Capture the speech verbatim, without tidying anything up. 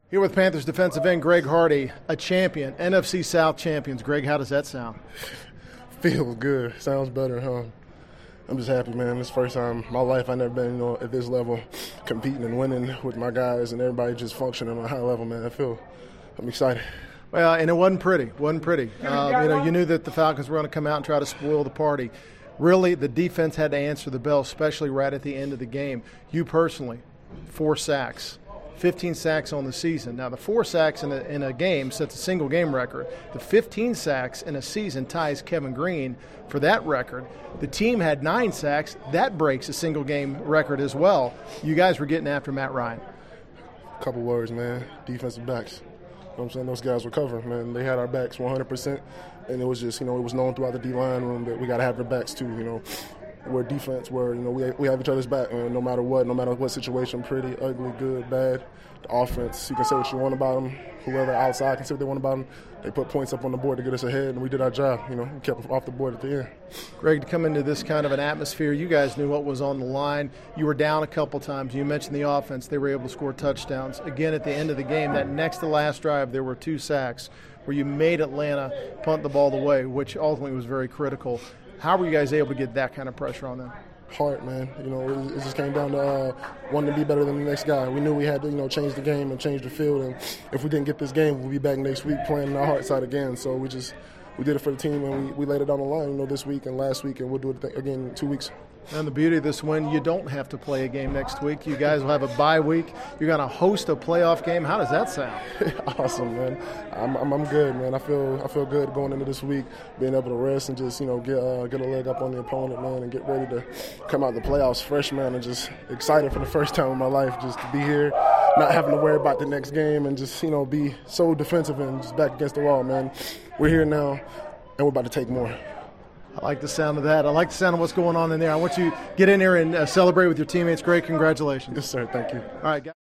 Here with Panthers defensive end Greg Hardy, a champion, N F C South champions. Greg, how does that sound? Feels good. Sounds better, huh? I'm just happy, man. This is the first time in my life I've never been, you know, at this level, competing and winning with my guys and everybody just functioning on a high level, man. I feel, I'm excited. Well, and it wasn't pretty. wasn't pretty. Uh, you know, you knew that the Falcons were going to come out and try to spoil the party. Really, the defense had to answer the bell, especially right at the end of the game. You personally, four sacks. fifteen sacks on the season. Now, the four sacks in a, in a game sets a single game record. The fifteen sacks in a season ties Kevin Greene for that record. The team had nine sacks. That breaks a single game record as well. You guys were getting after Matt Ryan. A couple words, man. Defensive backs. You know what I'm saying? Those guys were covering, man. They had our backs one hundred percent. And it was just, you know, it was known throughout the D-line room that we got to have their backs too, you know. We're defense where, you know, we we have each other's back, man, no matter what, no matter what situation, pretty, ugly, good, bad. The offense, you can say what you want about them. Whoever outside can say what they want about them. They put points up on the board to get us ahead, and we did our job. You know, we kept them off the board at the end. Greg, to come into this kind of an atmosphere, you guys knew what was on the line. You were down a couple times. You mentioned the offense. They were able to score touchdowns. Again, at the end of the game, that next to last drive, there were two sacks where you made Atlanta punt the ball away, which ultimately was very critical. How were you guys able to get that kind of pressure on them? Hard, man. You know, it, it just came down to uh, wanting to be better than the next guy. We knew we had to, you know, change the game and change the field. And if we didn't get this game, we'll be back next week playing our heart side again. So we just we did it for the team, and we, we laid it on the line, you know, this week and last week, and we'll do it again in two weeks. And the beauty of this win, you don't have to play a game next week. You guys will have a bye week. You're going to host a playoff game. How does that sound? Awesome, man. I'm, I'm I'm good, man. I feel I feel good going into this week, being able to rest and just, you know, get uh, get a leg up on the opponent, man, and get ready to come out the playoffs fresh, man, and just excited for the first time in my life just to be here, not having to worry about the next game, and just, you know, be so defensive and just back against the wall, man. We're here now, and we're about to take more. I like the sound of that. I like the sound of what's going on in there. I want you to get in there and uh, celebrate with your teammates. Great. Congratulations. Yes, sir. Thank you. All right, guys.